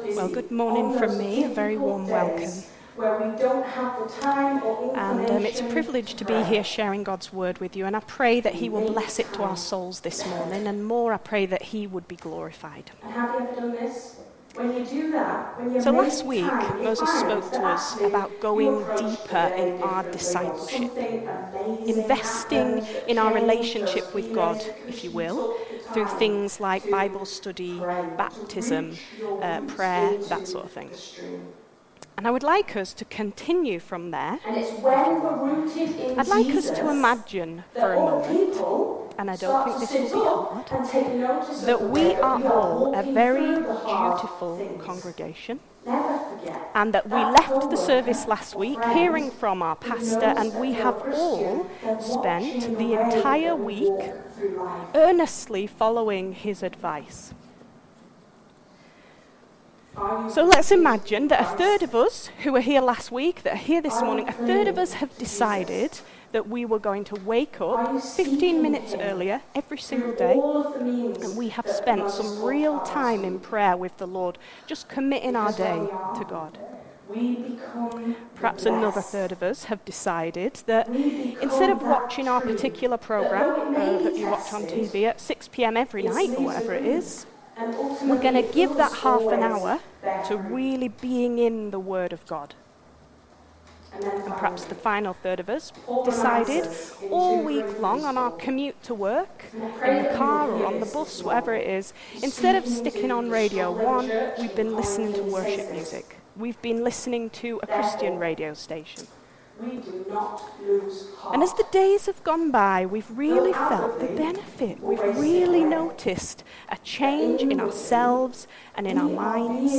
Well, good morning from me, a very warm welcome. Where we don't have the time or And it's a privilege to be here sharing God's word with you, and I pray that he will bless it to our souls this morning, and more I pray that he would be glorified. And have you ever done this? When you do that, when you So make last week, time, Moses spoke to us about going deeper in our discipleship, investing in our relationship with God, if you will, through things like Bible study, baptism, prayer, that sort of thing. And I would like us to continue from there. And it's when we're rooted in I'd like us to imagine for a moment, and I don't think this will be hard, that we are all a very dutiful congregation, and that we left the service last week hearing from our pastor, and we have all spent the entire week earnestly following his advice. So let's imagine that a third of us who were here last week, that are here this morning, a third of us have decided that we were going to wake up 15 minutes earlier every single day, and we have spent some real time in prayer with the Lord, just committing our day to God. Perhaps another third of us have decided that instead of watching our particular program that you watch on TV at 6 p.m. every night or whatever it is, we're going to give that half an hour to really being in the Word of God. And perhaps the final third of us decided all week long on our commute to work, in the car or on the bus, whatever it is, instead of sticking on Radio 1, we've been listening to worship music. We've been listening to a Christian radio station. We do not lose heart. And as the days have gone by, we've really felt the benefit. We've really noticed a change in ourselves and in our minds.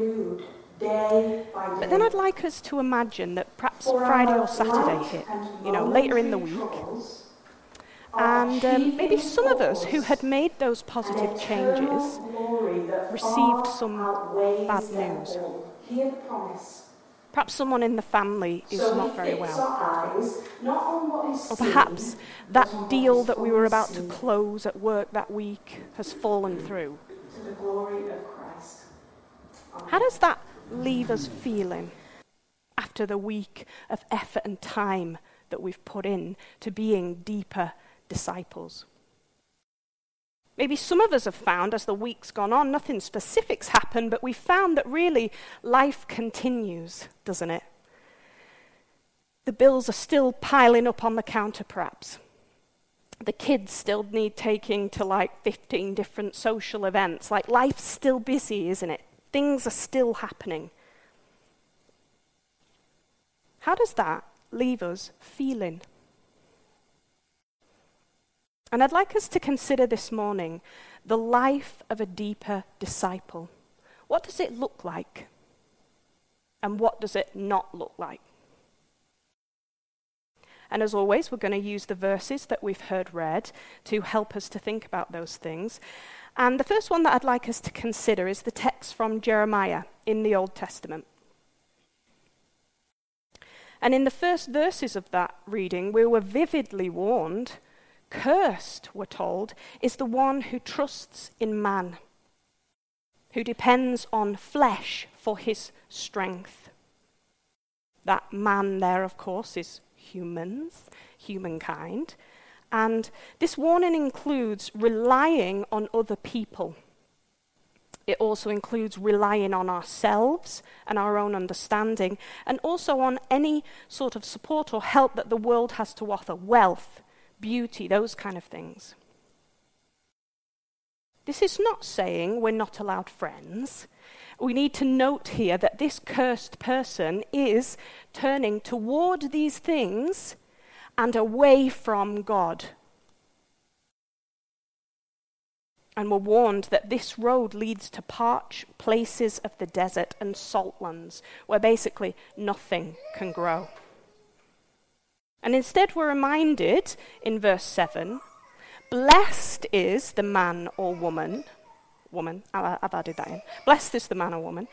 But then I'd like us to imagine that perhaps Friday or Saturday hit, later in the week. And maybe some of us who had made those positive changes received some bad news. Hear the promise. Perhaps someone in the family is not very well. Or perhaps that deal that we were about to close at work that week has fallen through. To the glory of Christ. How does that leave us feeling after the week of effort and time that we've put in to being deeper disciples? Maybe some of us have found, as the week's gone on, nothing specific's happened, but we've found that really life continues, doesn't it? The bills are still piling up on the counter, perhaps. The kids still need taking to 15 different social events. Life's still busy, isn't it? Things are still happening. How does that leave us feeling? And I'd like us to consider this morning the life of a deeper disciple. What does it look like? And what does it not look like? And as always, we're going to use the verses that we've heard read to help us to think about those things. And the first one that I'd like us to consider is the text from Jeremiah in the Old Testament. And in the first verses of that reading, we were vividly warned, cursed, we're told, is the one who trusts in man, who depends on flesh for his strength. That man there, of course, is humankind. And this warning includes relying on other people. It also includes relying on ourselves and our own understanding, and also on any sort of support or help that the world has to offer, wealth, beauty, those kind of things. This is not saying we're not allowed friends. We need to note here that this cursed person is turning toward these things and away from God. And we're warned that this road leads to parched places of the desert and salt lands, where basically nothing can grow. And instead we're reminded in verse 7, blessed is the man or woman, I've added that in, blessed is the man or woman.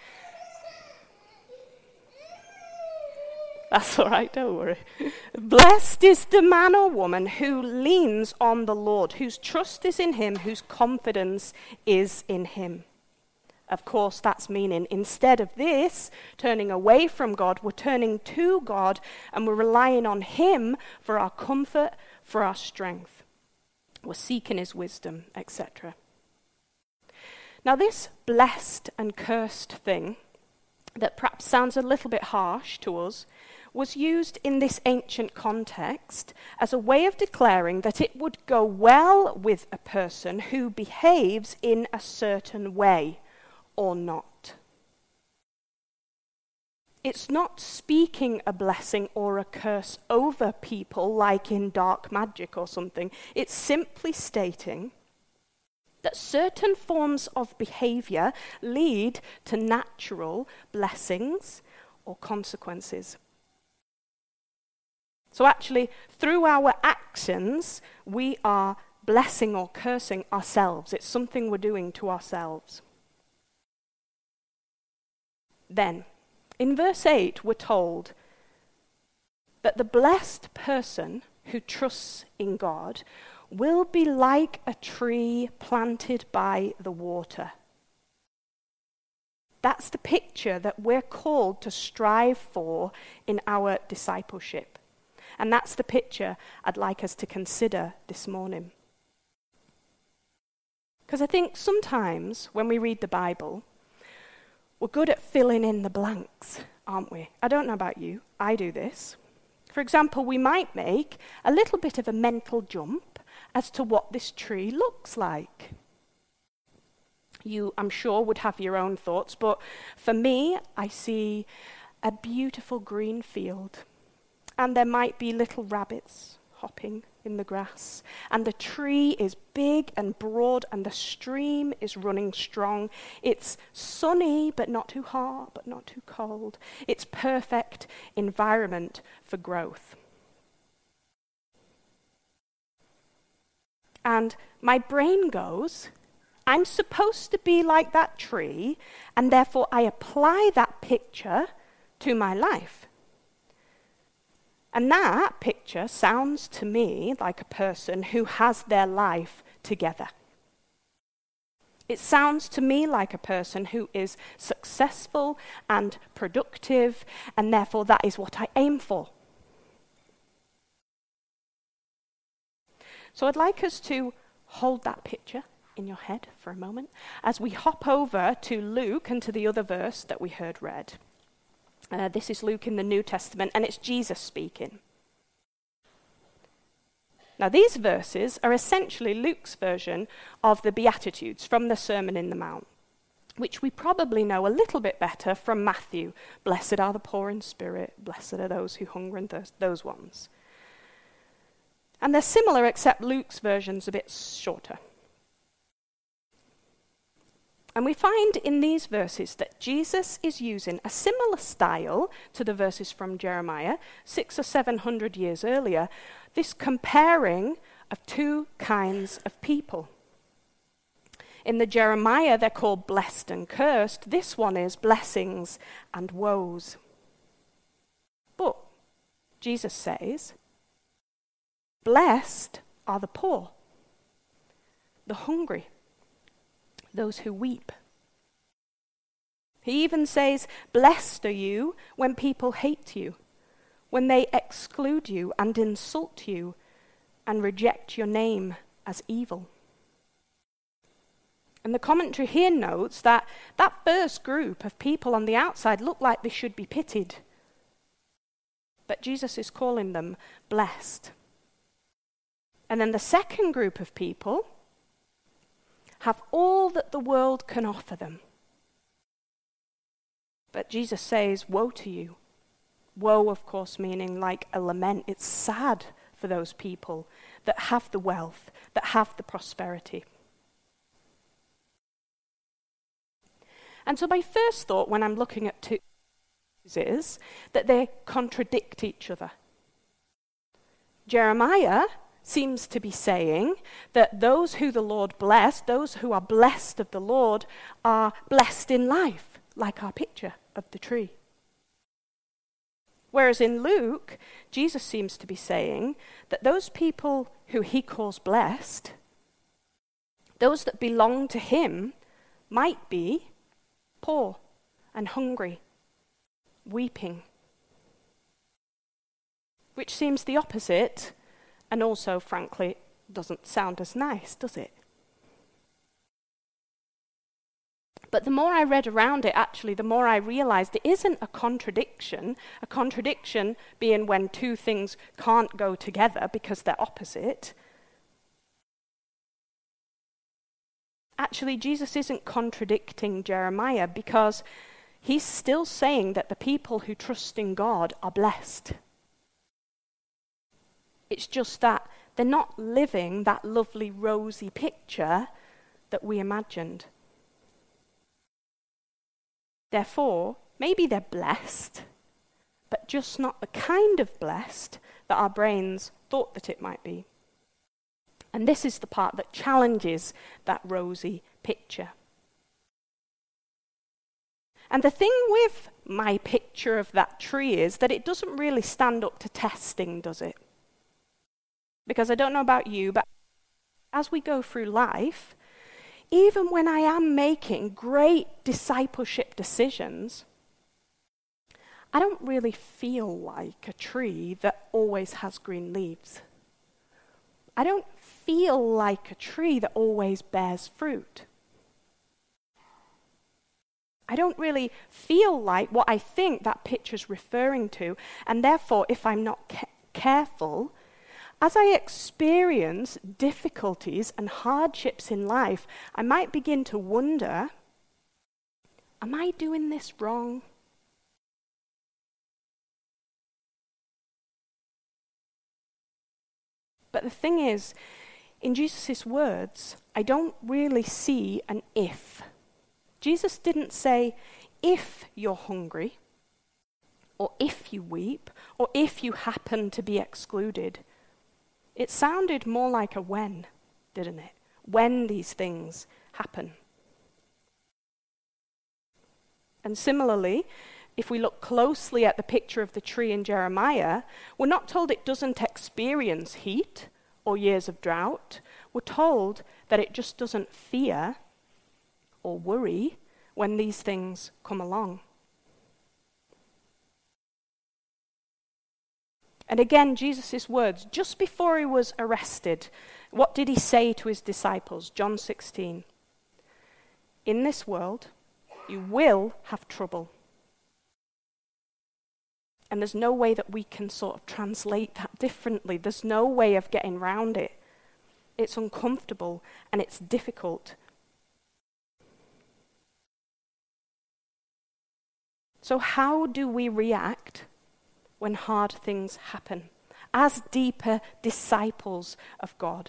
That's all right, don't worry. Blessed is the man or woman who leans on the Lord, whose trust is in him, whose confidence is in him. Of course, that's meaning instead of this, turning away from God, we're turning to God and we're relying on Him for our comfort, for our strength. We're seeking His wisdom, etc. Now, this blessed and cursed thing, that perhaps sounds a little bit harsh to us, was used in this ancient context as a way of declaring that it would go well with a person who behaves in a certain way or not. It's not speaking a blessing or a curse over people like in dark magic or something. It's simply stating that certain forms of behavior lead to natural blessings or consequences. So actually, through our actions, we are blessing or cursing ourselves. It's something we're doing to ourselves. Then, in verse 8, we're told that the blessed person who trusts in God will be like a tree planted by the water. That's the picture that we're called to strive for in our discipleship. And that's the picture I'd like us to consider this morning. Because I think sometimes when we read the Bible, we're good at filling in the blanks, aren't we? I don't know about you, I do this. For example, we might make a little bit of a mental jump as to what this tree looks like. You, I'm sure, would have your own thoughts, but for me, I see a beautiful green field. And there might be little rabbits hopping in the grass. And the tree is big and broad and the stream is running strong. It's sunny, but not too hot, but not too cold. It's perfect environment for growth. And my brain goes, I'm supposed to be like that tree, and therefore I apply that picture to my life. And that picture sounds to me like a person who has their life together. It sounds to me like a person who is successful and productive, and therefore that is what I aim for. So I'd like us to hold that picture in your head for a moment as we hop over to Luke and to the other verse that we heard read. This is Luke in the New Testament, and it's Jesus speaking. Now, these verses are essentially Luke's version of the Beatitudes from the Sermon in the Mount, which we probably know a little bit better from Matthew. Blessed are the poor in spirit, blessed are those who hunger and thirst, those ones. And they're similar, except Luke's version's a bit shorter. And we find in these verses that Jesus is using a similar style to the verses from Jeremiah, 600 or 700 years earlier, this comparing of two kinds of people. In the Jeremiah, they're called blessed and cursed. This one is blessings and woes. But Jesus says, blessed are the poor, the hungry, those who weep. He even says, blessed are you when people hate you, when they exclude you and insult you and reject your name as evil. And the commentary here notes that that first group of people on the outside look like they should be pitied. But Jesus is calling them blessed. And then the second group of people have all that the world can offer them. But Jesus says, woe to you. Woe, of course, meaning like a lament. It's sad for those people that have the wealth, that have the prosperity. And so my first thought when I'm looking at two is that they contradict each other. Jeremiah seems to be saying that those who the Lord blessed, those who are blessed of the Lord, are blessed in life, like our picture of the tree. Whereas in Luke, Jesus seems to be saying that those people who he calls blessed, those that belong to him, might be poor and hungry, weeping. Which seems the opposite, and also, frankly, doesn't sound as nice, does it? But the more I read around it, actually, the more I realized it isn't a contradiction being when two things can't go together because they're opposite. Actually, Jesus isn't contradicting Jeremiah because he's still saying that the people who trust in God are blessed. It's just that they're not living that lovely rosy picture that we imagined. Therefore, maybe they're blessed, but just not the kind of blessed that our brains thought that it might be. And this is the part that challenges that rosy picture. And the thing with my picture of that tree is that it doesn't really stand up to testing, does it? Because I don't know about you, but as we go through life, even when I am making great discipleship decisions, I don't really feel like a tree that always has green leaves. I don't feel like a tree that always bears fruit. I don't really feel like what I think that picture's referring to, and therefore, if I'm not careful, as I experience difficulties and hardships in life, I might begin to wonder, am I doing this wrong? But the thing is, in Jesus' words, I don't really see an if. Jesus didn't say, if you're hungry, or if you weep, or if you happen to be excluded. It sounded more like a when, didn't it? When these things happen. And similarly, if we look closely at the picture of the tree in Jeremiah, we're not told it doesn't experience heat or years of drought. We're told that it just doesn't fear or worry when these things come along. And again, Jesus' words, just before he was arrested, what did he say to his disciples? John 16. In this world, you will have trouble. And there's no way that we can sort of translate that differently. There's no way of getting around it. It's uncomfortable and it's difficult. So how do we react when hard things happen as deeper disciples of God?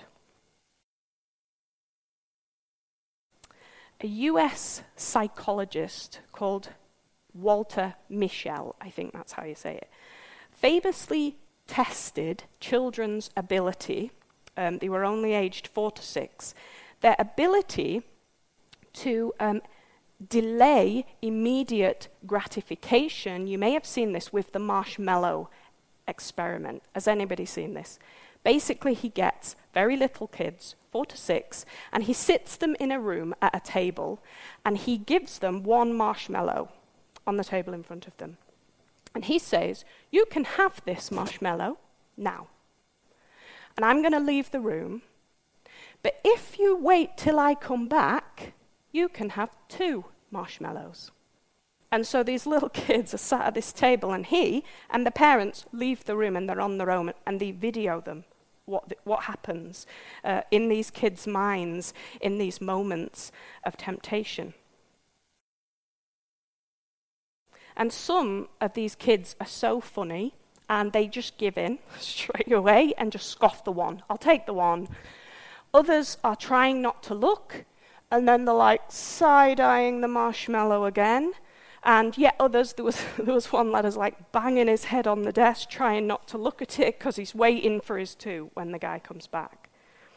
A US psychologist called Walter Mischel, I think that's how you say it, famously tested children's ability, they were only aged 4 to 6, their ability to delay immediate gratification. You may have seen this with the marshmallow experiment. Has anybody seen this? Basically, he gets very little kids, 4 to 6, and he sits them in a room at a table, and he gives them one marshmallow on the table in front of them. And he says, you can have this marshmallow now. And I'm going to leave the room, but if you wait till I come back, you can have 2 marshmallows. And so these little kids are sat at this table, and he and the parents leave the room, and they're on their own, and they video them, what happens in these kids' minds in these moments of temptation. And some of these kids are so funny, and they just give in straight away and just scoff the one. I'll take the one. Others are trying not to look, and then they're like side-eyeing the marshmallow again. And yet others, there was one lad who's like banging his head on the desk, trying not to look at it because he's waiting for his 2 when the guy comes back.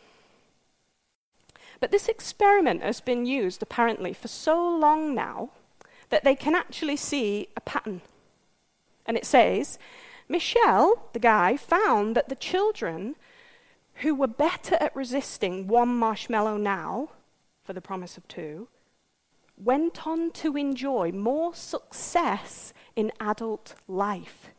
But this experiment has been used apparently for so long now that they can actually see a pattern. And it says, Mischel, the guy, found that the children who were better at resisting 1 marshmallow now, for the promise of 2, went on to enjoy more success in adult life.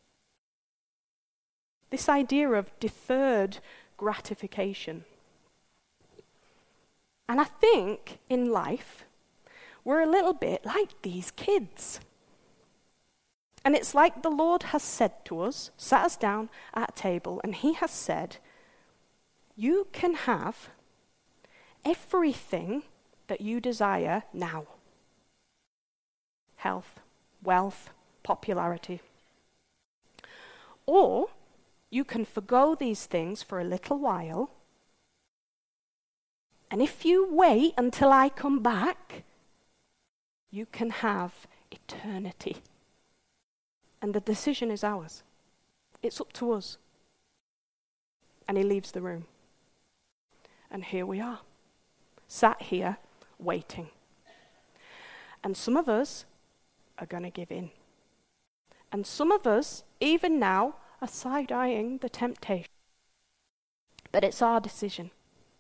This idea of deferred gratification. And I think in life, we're a little bit like these kids. And it's like the Lord has said to us, sat us down at a table, and he has said, you can have everything that you desire now. Health, wealth, popularity. Or you can forgo these things for a little while, and if you wait until I come back, you can have eternity. And the decision is ours. It's up to us. And he leaves the room. And here we are, sat here, waiting. And some of us are going to give in. And some of us, even now, are side-eyeing the temptation. But it's our decision.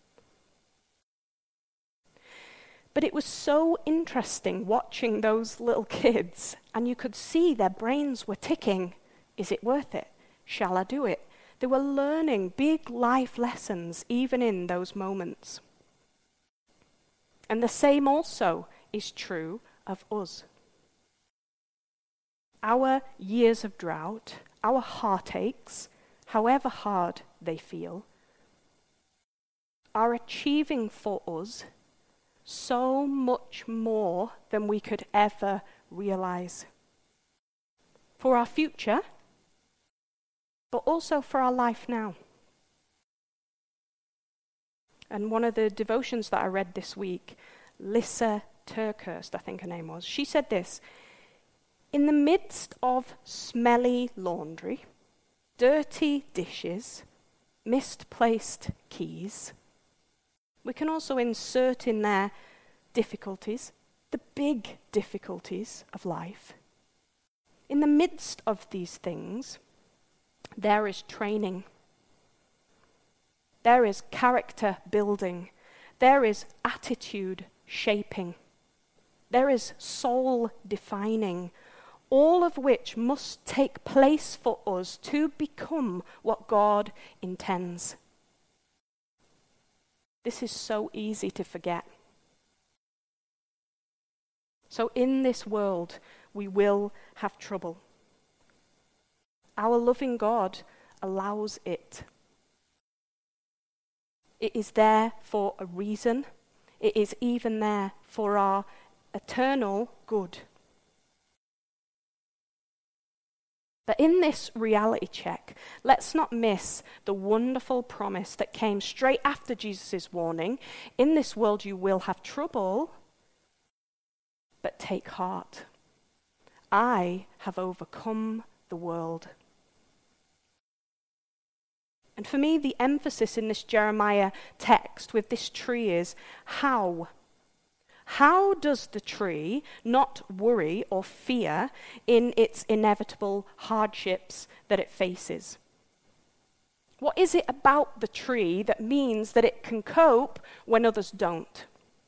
But it was so interesting watching those little kids, and you could see their brains were ticking. Is it worth it? Shall I do it? They were learning big life lessons even in those moments. And the same also is true of us. Our years of drought, our heartaches, however hard they feel, are achieving for us so much more than we could ever realize. For our future, but also for our life now. And one of the devotions that I read this week, Lissa Turkhurst, I think her name was, she said this: in the midst of smelly laundry, dirty dishes, misplaced keys, we can also insert in there difficulties, the big difficulties of life. In the midst of these things, there is training. There is character building. There is attitude shaping. There is soul defining, all of which must take place for us to become what God intends. This is so easy to forget. So in this world, we will have trouble. Our loving God allows it. It is there for a reason. It is even there for our eternal good. But in this reality check, let's not miss the wonderful promise that came straight after Jesus' warning. In this world you will have trouble, but take heart. I have overcome the world. And for me, the emphasis in this Jeremiah text with this tree is how. How does the tree not worry or fear in its inevitable hardships that it faces? What is it about the tree that means that it can cope when others don't?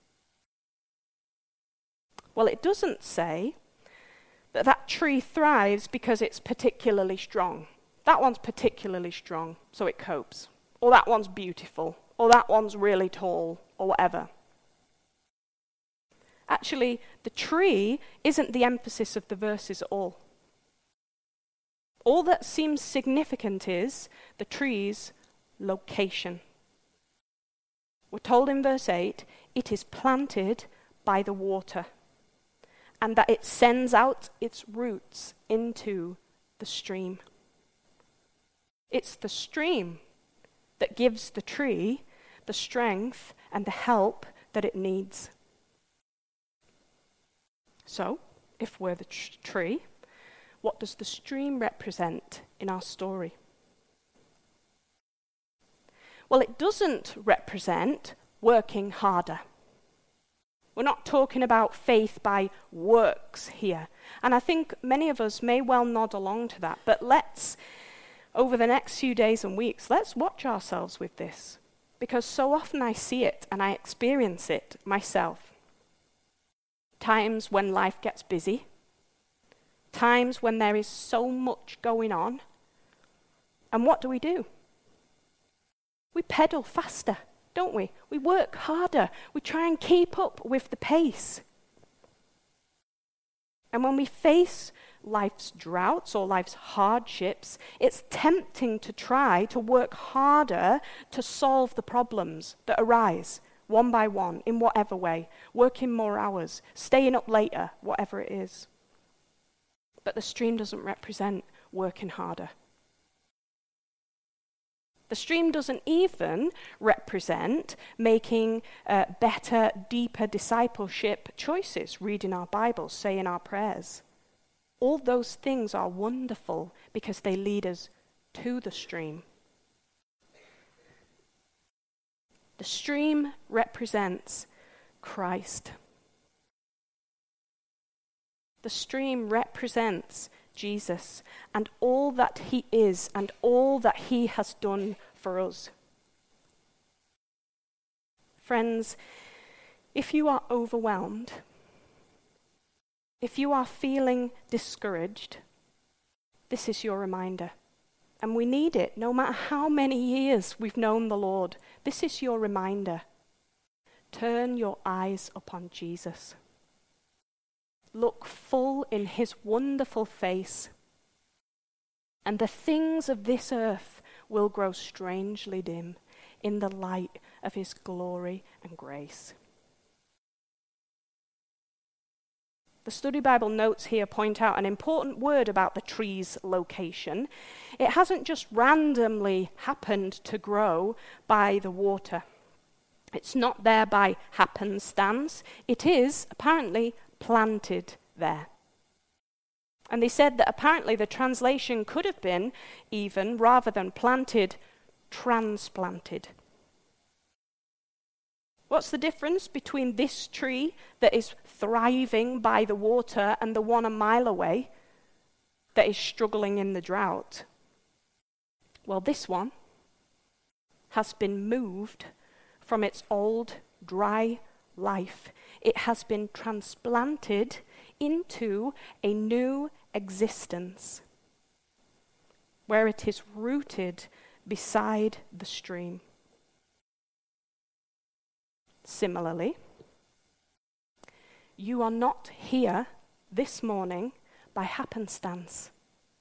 Well, it doesn't say that that tree thrives because it's particularly strong. That one's particularly strong, so it copes. Or that one's beautiful. Or that one's really tall, or whatever. Actually, the tree isn't the emphasis of the verses at all. All that seems significant is the tree's location. We're told in verse 8, it is planted by the water, and that it sends out its roots into the stream. It's the stream that gives the tree the strength and the help that it needs. So, if we're the tree, what does the stream represent in our story? Well, it doesn't represent working harder. We're not talking about faith by works here. And I think many of us may well nod along to that. But let's, over the next few days and weeks, let's watch ourselves with this. Because so often I see it and I experience it myself. times when life gets busy, times when there is so much going on. And what do? We pedal faster, don't we? We work harder. We try and keep up with the pace. And when we face life's droughts or life's hardships, it's tempting to try to work harder to solve the problems that arise one by one, in whatever way, working more hours, staying up later, whatever it is. But the stream doesn't represent working harder. The stream doesn't even represent making better, deeper discipleship choices, reading our Bibles, saying our prayers. All those things are wonderful because they lead us to the stream. The stream represents Christ. The stream represents Jesus and all that he is and all that he has done for us. Friends, if you are overwhelmed, if you are feeling discouraged, this is your reminder. And we need it no matter how many years we've known the Lord. This is your reminder. Turn your eyes upon Jesus. Look full in his wonderful face, and the things of this earth will grow strangely dim in the light of his glory and grace. The Study Bible notes here point out an important word about the tree's location. It hasn't just randomly happened to grow by the water. It's not there by happenstance. It is apparently planted there. And they said that apparently the translation could have been even, rather than planted, transplanted. What's the difference between this tree that is thriving by the water and the one a mile away that is struggling in the drought? Well, this one has been moved from its old, dry life. It has been transplanted into a new existence where it is rooted beside the stream. Similarly, you are not here this morning by happenstance.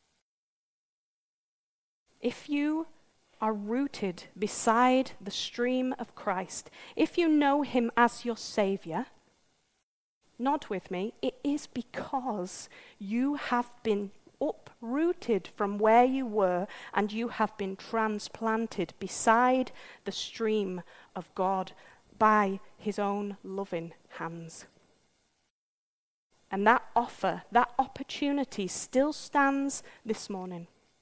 If you are rooted beside the stream of Christ, if you know him as your Saviour, nod with me, it is because you have been uprooted from where you were and you have been transplanted beside the stream of God by his own loving hands. And that offer, that opportunity still stands this morning.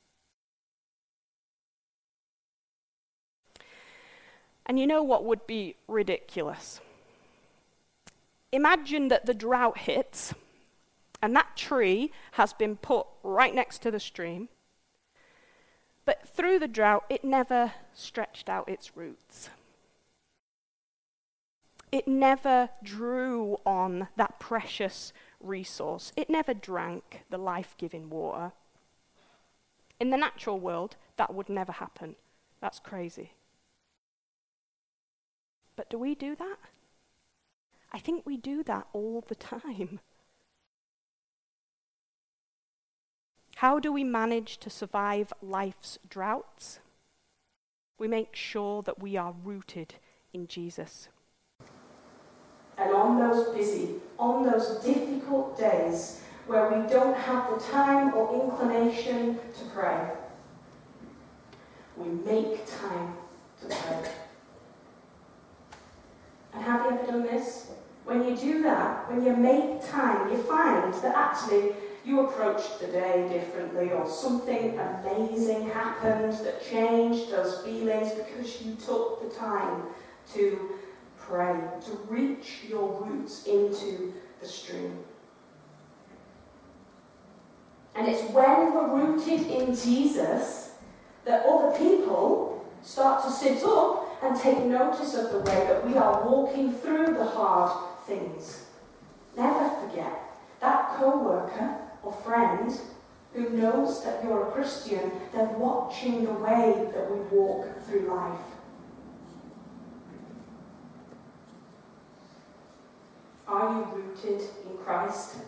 And you know what would be ridiculous? Imagine that the drought hits and that tree has been put right next to the stream, but through the drought it never stretched out its roots. It never drew on that precious resource. It never drank the life-giving water. In the natural world, that would never happen. That's crazy. But do we do that? I think we do that all the time. How do we manage to survive life's droughts? We make sure that we are rooted in Jesus. And on those busy, on those difficult days where we don't have the time or inclination to pray, we make time to pray. And have you ever done this? When you do that, when you make time, you find that actually you approached the day differently, or something amazing happened that changed those feelings because you took the time to pray, to reach your roots into the stream. And it's when we're rooted in Jesus that other people start to sit up and take notice of the way that we are walking through the hard things. Never forget that co-worker or friend who knows that you're a Christian, they're watching the way that we walk through life. Are you rooted in Christ?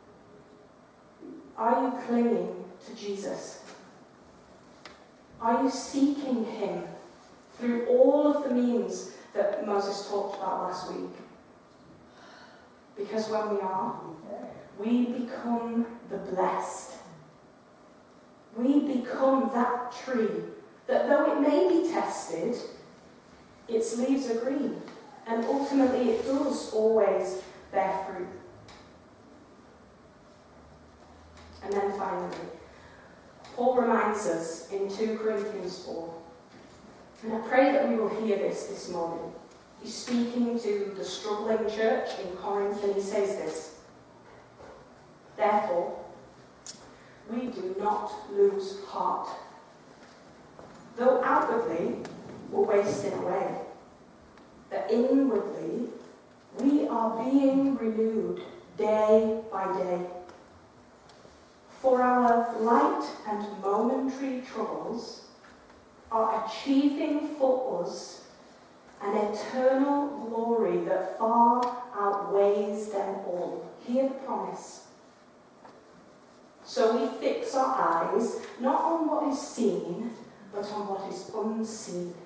Are you clinging to Jesus? Are you seeking him through all of the means that Moses talked about last week? Because when we are, we become the blessed. We become that tree that though it may be tested, its leaves are green. And ultimately it does always bear fruit. And then finally, Paul reminds us in 2 Corinthians 4, and I pray that we will hear this morning. He's speaking to the struggling church in Corinth, and he says this: therefore, we do not lose heart. Though outwardly we're wasting away, that inwardly we are being renewed day by day. For our light and momentary troubles are achieving for us an eternal glory that far outweighs them all. Hear the promise. So we fix our eyes not on what is seen, but on what is unseen,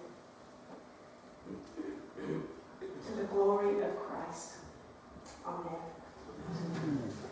to the glory of Christ. Amen.